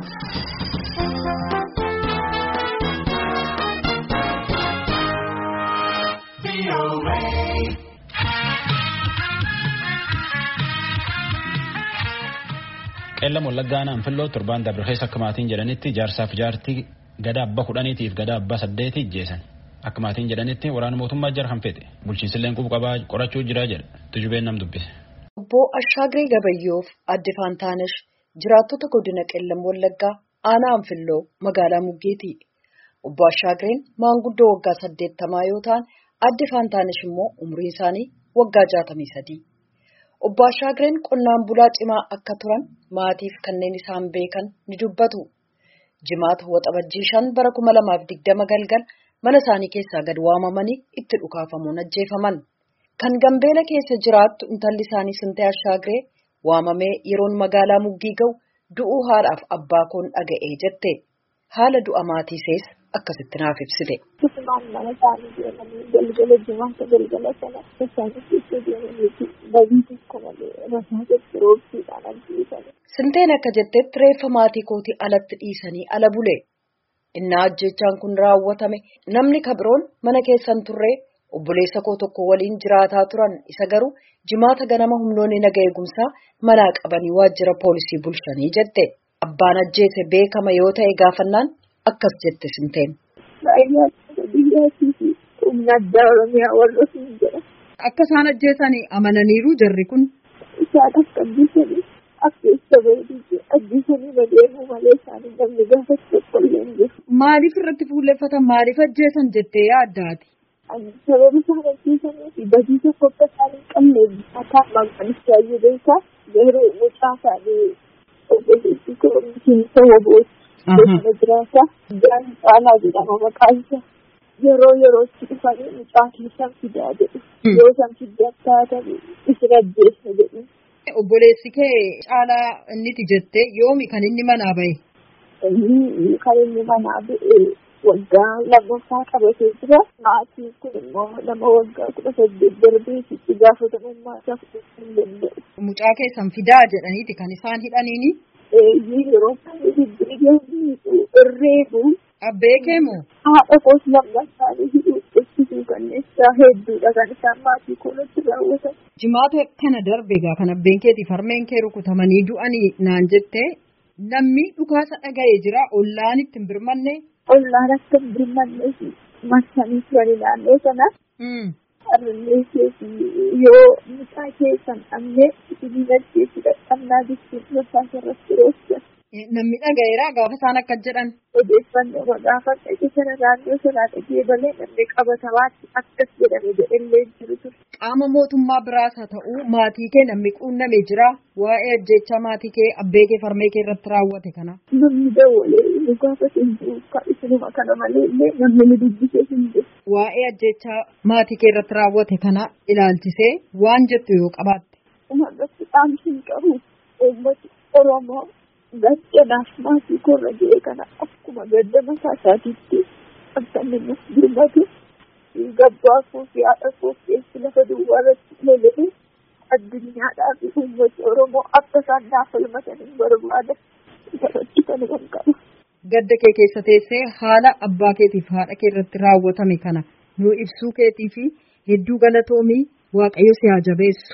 Qeellam Wallaggaa Anfilloo torbaan dabre keessa akka maatiin jedhanitti jaarsaaf jaartii gada abbaa 10tiif gada abbaa 8 jeesan. Akka maatiin jedhanitti waraana mootummaa jar kan fedhe bulchiinsilleen qabaa qorachuu jira jedha. Tujubeen nam dubbise. Obbo Ashaagiree Gabayyoof Adde Faantaanesh jiraattota godina Qeellam Wallaggaa aanaa Anfilloo magaalaa Muggeeti. Obbo Ashaagireen maanguddoo waggaa 80 yoo ta'an Adde Faantaanesh immoo umriin isaanii waggaa 63. Obbo Ashaagireen qonnaan bulaa cimaa akka turan maatiif kanneen isaan beekan ni dubbatu. Jimaata waxabajjii 5 bara 2020 galgal mana isaanii keessaa gad waamamanii itti dhukaafamuun ajjeefaman. Kan Gambeela keessa jiraattu intalli isaanii Sintee Ashaagiree waamamee yeroon magaalaa Muggii ga'u du'uu haadhaaf abbaa koon dhaga'ee jette. Haala du'a maatii sees akkasitti naaf ibsite. Sinteen akka jettetti reeffa maatii kootii alatti dhiisanii ala bule. Innaa ajjechaan kun raawwatame namni kabiroon mana keessan turree obboleessa koo tokko waliin jiraataa turan isa garuu jimaata ganama humnoonni naga eegumsaa manaa qabanii waajjira poolisii bulshanii jette. Abbaan ajjeese beekama yoo ta'e gaafannaan akkas jette Sinteen. Akka isaan ajjeesanii amananiiru jarri kun. Isaan akka ajjeesanii akka isa ajjeesanii badeemuu malee isaanii namni gaafatu tokkollee hin jiru. Maaliif irratti fuulleffatan maaliif ajjeesan jettee yaaddaati? Sababa isaan ajjeesanii fi badii tokko akka isaan hin qabneef akka maqaanis baay'ee beekaa yeroo mucaa isaanii obboleettii koomisiin ta'uu booti. Beekama jiraata. Jaan caalaa jedhama maqaan isaa. Yerootti dhufanii mucaa keessan fidaa jedhu. Yoo san fidaa taatan isin ajjeesna jedhu. Obboleessi kee caalaa inniti jettee yoomi kan inni manaa bahe? Kan inni manaa bahe waggaa lammaffaa qabatee jira. Maatiin kun immoo nama waggaa 18 darbeetti gaafatamummaa isaa fudhachuu hin danda'u. Mucaa keessan fidaa jedhaniiti kan isaan hidhaniini? Yeroo irreefu. Abbee kee moo? Haadha koos lamma isaanii hidhuu kanneen isaa hedduudha kan isaan maatii koolatti raawwatan. Jimaata kana darbe egaa kan abbeen keetiif harmeen kee rukutamanii du'anii naan jettee namni dhukaasa dhaga'ee jira ollaan itti hin birmanne. Ollaan akka hin birmannee fi marsanii turanii naannoo sana. Harmee keetii yoo mucaa keessan dhabnee isin ajjeessu dadhabnaa jechuun rasaasa irratti roobsan. Namni dhaga'eera gaafa isaan akka jedhan. Odeeffannoo gaafa sana naannoo sanaa dhagee balee namni qabatamaatti akkas jedhame jedhellee jiru ture. Qaama mootummaa biraas haa ta'u maatii kee namni quunname jira waa'ee ajjechaa maatii kee abbee kee harmee kee irratti raawwate kana. Namni dawwalee nu gaafate hin jiru isinuma kana malee illee namni nu dubbisee hin jiru. Waa'ee ajjechaa maatii kee irratti raawwate kana ilaalchisee waan jettu yoo qabaatte. Uummatatti dhaamsi hin qabu uummati Oromoo. Gaddanaaf maatii korra jire kana akkuma gadda mataa isaatiitti akka inni nuuf birmatu gabbaa koo fi haadha koo keessi lafa duwwaa irratti lola'e addunyaadhaa fi uummata Oromoo akka isaan naaf falmatan hin barbaada. Irratti kan qabu. Gadda kee keessa teessee haala abbaa keetiif haadha kee irratti raawwatame kana nuu ibsuu keetii fi hedduu galatoomii Waaqayyo si haa jabeessu.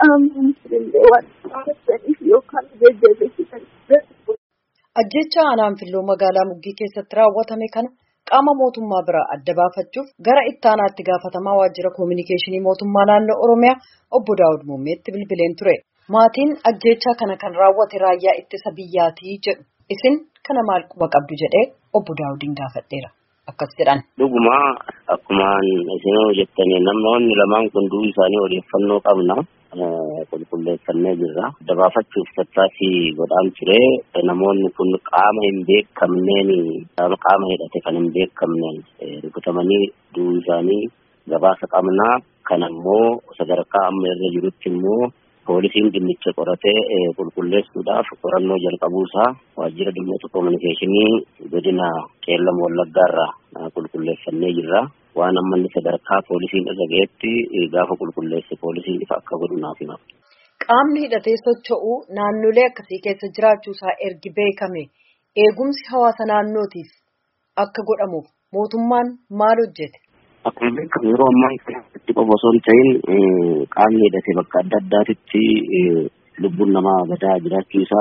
Ajjecha aanaa Anfilloo magaalaa Muggii keessatti raawwatame kana qaama mootummaa biraa adda baafachuuf gara ittaanaatti gaafatamaa waajjira koominikeeshinii mootummaa naannoo Oromiyaa obbo Daawud Muummeetti bilbileen ture. Maatiin ajjecha kana kan raawwate raayyaa ittisa biyyaatii jedhu. Isin kana maal quba qabdu jedhee obbo Daawudiin gaafadheera. Akkas jedhan. Dhuguma akkuma isin jettanii namoonni lamaan kun du'uu isaanii odeeffannoo qabna. Qulqulleeffannee jirra. Dabaafachuuf tattaaffii godhaan ture. Namoonni kun qaama hin beekamneen qaama hidhate kan hin beekamneen rukutamanii du'uu isaanii gabaasa qabna. Kan ammoo sadarkaa amma irra jirutti immoo poolisiin dhimmicha qoratee qulqulleessuudhaaf qorannoo jalqabuusaa waajjira dhimmoota koominikeeshinii godina Qeellam Wallaggaarraa qulqulleeffannee jirra. Waan ammanni sadarkaa poolisiin irra ga'etti gaafa qulqulleesse poolisiin ifa akka godhu naaf hima. Qaamni hidhatee socho'uu naannolee akkasii keessa jiraachuusaa ergi beekame eegumsi hawaasa naannootiif akka godhamuuf mootummaan maal hojjete? Akkuma beekamu yeroo ammaa itti qofa osoo hin ta'in qaamni hidhate bakka adda addaatitti lubbuun namaa badaa jiraachuu isaa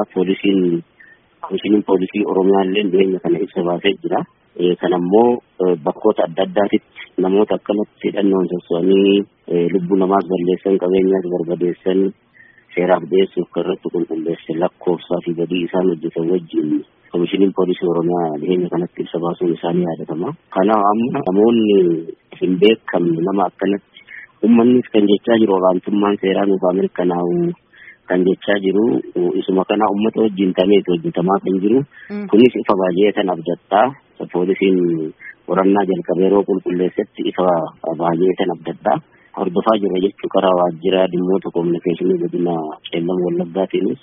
komishiniin poolisii Oromiyaallee dhiyeenya kana ibsa baasee jira. Kanammoo bakkoota adda addaatitti namoota akkanatti hidhannoon sosso'anii lubbuu namaas balleessan qabeenyaas barbadeessan seeraaf dhiyeessuuf kan irratti qulqulleesse lakkoofsaa fi badii isaan hojjetan wajjin komishiniin poolisii Oromiyaa dhiyeenya kanatti ibsa baasuun isaanii yaadatama. Kanaaf amma namoonni hin beekamne nama akkanatti uummannis kan jechaa jiru olaantummaan seeraa nuuf mirkanaa'u kan jechaa jiru isuma kana uummata wajjin tameetu hojjetamaa kan jiru kunis ifa baay'ee kan abdattaa poolisiin qorannaa jalqabee yeroo qulqulleessetti ifa baay'ee kan abdattaa hordofaa jirra jechuu karaa waajjira dhimmoota kominikeeshinii godina Qeellam Wallaggaatiinis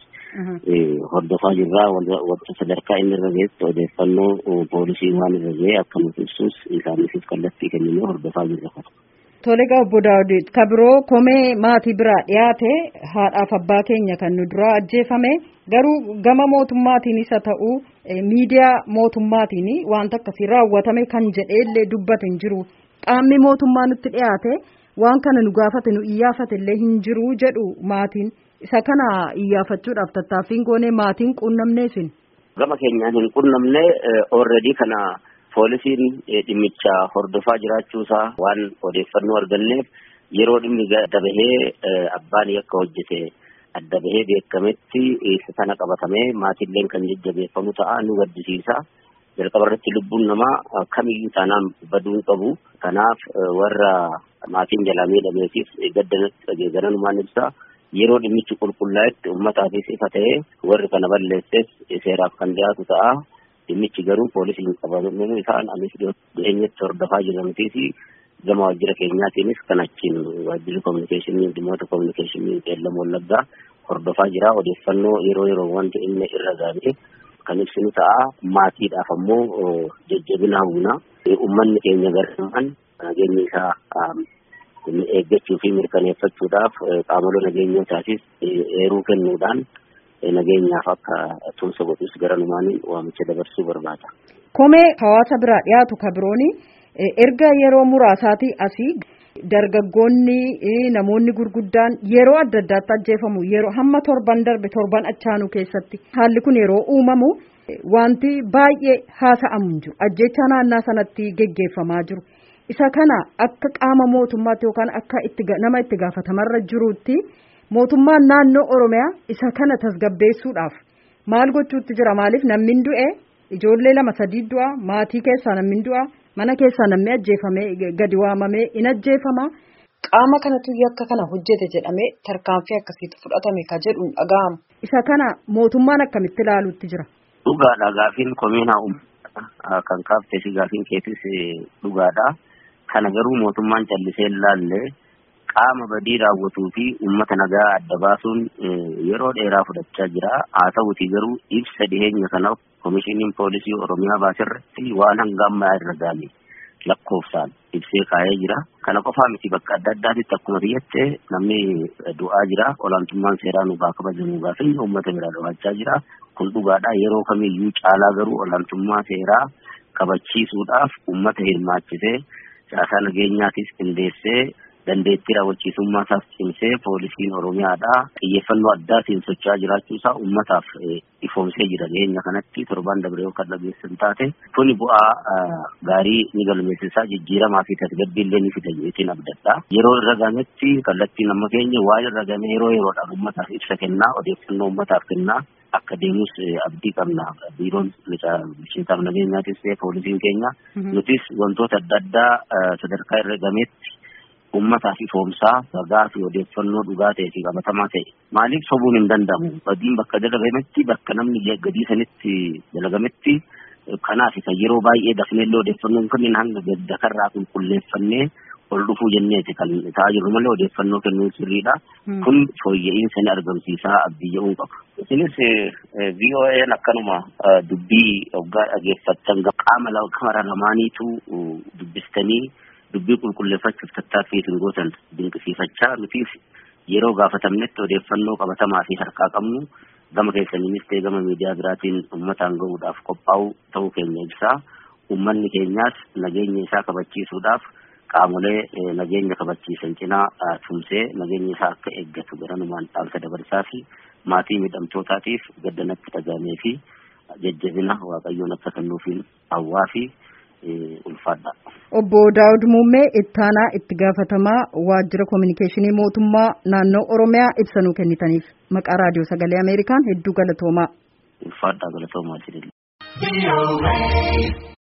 hordofaa jirra wanta sadarkaa inni irra geessu odeeffannoo poolisii waan irra ga'e akka nuuf ibsus isaaniifis kallattii kenninee hordofaa jirra. Tole Obbo Daawud kabiroo komee maatii biraa dhiyaate haadhaaf abbaa keenya kan nu duraa ajjeefame garuu gama mootummaatiin isa ta'uu miidiyaa mootummaatiin wanta akkasii raawwatame kan jedheellee dubbate hin jiru. Qaamni mootummaa nutti dhiyaate waan kana nu gaafate nu iyyaafate illee hin jiru jedhu maatiin. Isa kana iyyaafachuudhaaf tattaaffiin goonee maatiin quunnamneesin. Gama keenyaan hin quunnamne already kana poolisiin dhimmicha hordofaa jiraachuusaa waan odeeffannoo arganneef yeroo dhimmi adda bahee abbaan yakka hojjete adda bahee beekametti sana qabatamee maatiilleen kan jajjabeeffamu ta'a nu gaddisiisa. Jalqaba irratti lubbuun namaa kamiyyuu taanaan baduu qabu. Kanaaf warra maatiin jalaa miidhameetiif gaddanatti dhageessananumaan ibsa. Yeroo dhimmichi qulqullaa'etti uummataafis ifa ta'ee warri kana balleesses seeraaf kan dhiyaatu ta'a. Dhimmichi garuu poolisiin qabamuu isaan anis dhiyeenyatti hordofaa jiraniifi gama waajjira keenyaatiinis kan achiin waajjirri kominikeeshinii dhimmoota kominikeeshinii Qeellam Wallaggaa hordofaa jira. Odeeffannoo yeroo wanti inni irra gahe kan ibsinu ta'a. Maatiidhaaf ammoo jajjabina hawwina uummanni keenya gargaaraan nageenya isaa eeggachuu fi mirkaneeffachuudhaaf qaamolee nageenyootaafis eeruu kennuudhaan nageenyaaf akka tumsa godhus garanumaaniin waamicha dabarsuu barbaada. Komee hawaasa biraa dhiyaatu kabirooni erga yeroo muraasaati asii dargaggoonni namoonni gurguddaan yeroo adda addaatti ajjeefamu yeroo hamma torban darbe torban achaanuu keessatti haalli kun yeroo uumamu wanti baay'ee haasa'amu jiru ajjeechaa naannaa sanatti geggeeffamaa jiru. Isa kana akka qaama mootummaatti yookaan akka nama itti gaafatamarra jiruutti mootummaan naannoo Oromiyaa isa kana tasgabbeessuudhaaf maal gochuutti jira? Maaliif namni du'e ijoollee 2-3 du'a maatii keessaa namni du'a mana keessaa namni ajjeefamee gadi waamamee in ajjeefama. Qaama kanatu yakka kana hojjete jedhamee tarkaanfii akkasiitu fudhatame ka jedhuun dhaga'ama. Isa kana mootummaan akkamitti ilaaluutti jira? Dhugaadha gaafiin komiinaa kan kaaftee gaafiin keetis dhugaadha. Kana garuu mootummaan callisee ilaalle qaama badii raawwatuu fi uummata nagaa adda baasuun yeroo dheeraa fudhachaa jira. Haa ta'uutii garuu ibsa dhiheenya kanaaf komishiniin poolisii Oromiyaa baasirratti waan hanga ammaa irra gaame lakkoofsaan ibsee kaa'ee jira. Kana qofaa miti bakka adda addaatitti akkuma biyyattee namni du'aa jira. Olaantummaan seeraa nu haa kabajamu gaafiin uummata biraa dhawaachaa jira. Kun dhugaadha. Yeroo kamiyyuu caalaa garuu olaantummaa seeraa kabachiisuudhaaf uummata hirmaachisee siyaasaa nageenyaatis qindeessee dandeettii raawwachiisummaa isaas cimsee poolisiin Oromiyaadhaa xiyyeeffannoo addaatiin socho'aa jiraachuu isaa uummataaf ifoomsee jira. Dhiyeenya kanatti torban dabree kan dhageessan taate kuni bu'aa gaarii ni galmeessisaa jijjiiramaa fi tasgabbiillee ni fida jechuun abdadha. Yeroo irra gametti kallattiin amma keenya waan irra game yeroodhaan uummataaf ibsa kennaa odeeffannoo uummataaf kennaa akka deemus abdii qabna. Biiroon bulchiinsaaf nageenyaatis ta'e poolisiin keenya nutis wantoota adda addaa sadarkaa irra gameetti ummataaf ifoomsaa ragaa fi odeeffannoo dhugaa ta'e fi qabatamaa ta'e maaliif sobuun hin danda'amu. Badiin bakka dalagametti bakka namni gadii sanitti dalagametti kanaaf kan yeroo baay'ee dafneellee odeeffannoon kunniin hanga dakarraa qulqulleeffannee ol dhufuu jenneeti kan ta'aa jirru malee odeeffannoo kennuu sirriidha. Kun fooyya'insa ni argamsiisaa abdii jedhuu qaba. Isinis VOA'n akkanuma dubbii hoggaa dhageeffattan qaama lamaaniitu dubbistanii dubbii qulqulleeffachuuf tattaaffii gootan dinqisiifachaa nutis yeroo gaafatamnetti odeeffannoo qabatamaa fi harkaa qabnu gama keessaniinis ta'e gama miidiyaa biraatiin uummataan gahuudhaaf qophaa'u ta'uu keenya ibsaa. Uummanni keenyaas nageenya isaa kabachiisuudhaaf qaamolee nageenya kabachiisan cinaa tumsee nageenya isaa akka eeggatu garanumaan dhaamsa dabarsaa fi maatii miidhamtootaatiif gaddanatti dhagahamee fi jajjabina Waaqayyoon akka kennuufiin hawwaa fi ulfaadha. Obbo Daawud Muummee ittaanaa itti gaafatamaa waajjira kominikeeshinii mootummaa naannoo Oromiyaa ibsa nuu kennitaniif maqaa raadiyoo sagalee Ameerikaan hedduu galatoomaa. Ulfaadha galatoomaa jedhanii.